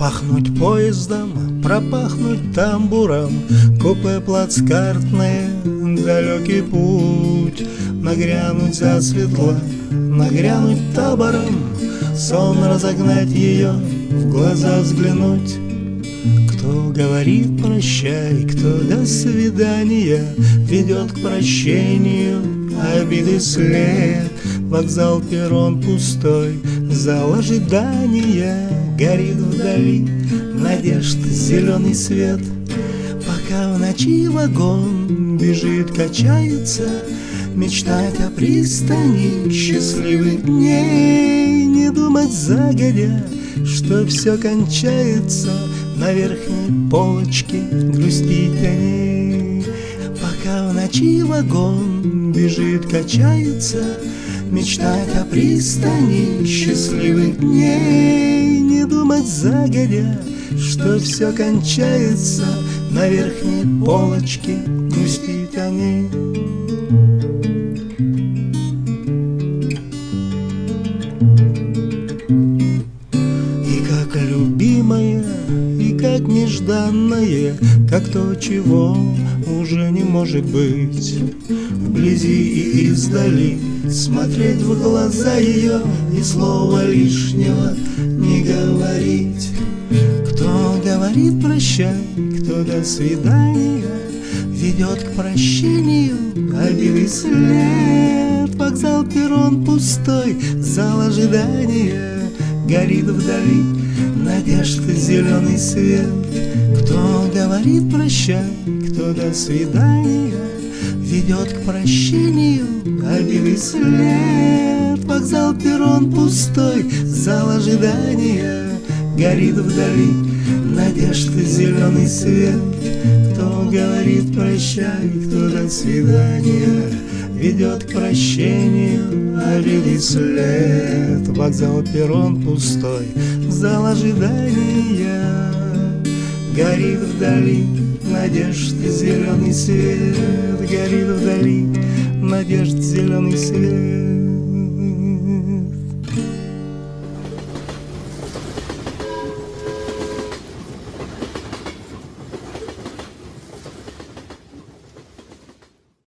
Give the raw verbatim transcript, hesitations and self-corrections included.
Пахнуть поездом, пропахнуть тамбуром, купе плацкартное, далекий путь. Нагрянуть засветло, нагрянуть табором, сон разогнать ее, в глаза взглянуть. Кто говорит прощай, кто до свидания, ведет к прощению обиды след. Вокзал, перрон пустой, зал ожидания, горит вдали надежд зеленый свет. Пока в ночи вагон бежит, качается, мечтать о пристани счастливых дней, не думать загодя, что все кончается, на верхней полочке грустить о ней. Пока в ночи вагон бежит, качается, мечтать о пристани счастливых дней, не думать загодя, что все кончается, на верхней полочке грустить о ней. И как любимая, и как нежданное, как то, чего уже не может быть, вблизи и издали смотреть в глаза ее, ни слова лишнего не говорить. Кто говорит прощай, кто до свидания, ведет к прощению обиды след. Вокзал, перрон пустой, зал ожидания, горит вдали надежд зеленый свет. Кто говорит прощай, кто до свидания, ведет к прощению обиды след. Вокзал, перрон пустой, зал ожидания, горит вдали надежд зеленый свет. Кто говорит прощай, кто до свидания, ведет к прощению обиды след. Вокзал, перрон пустой, зал ожидания, горит вдали надежд зеленый свет. Горит вдали надежд зеленый свет.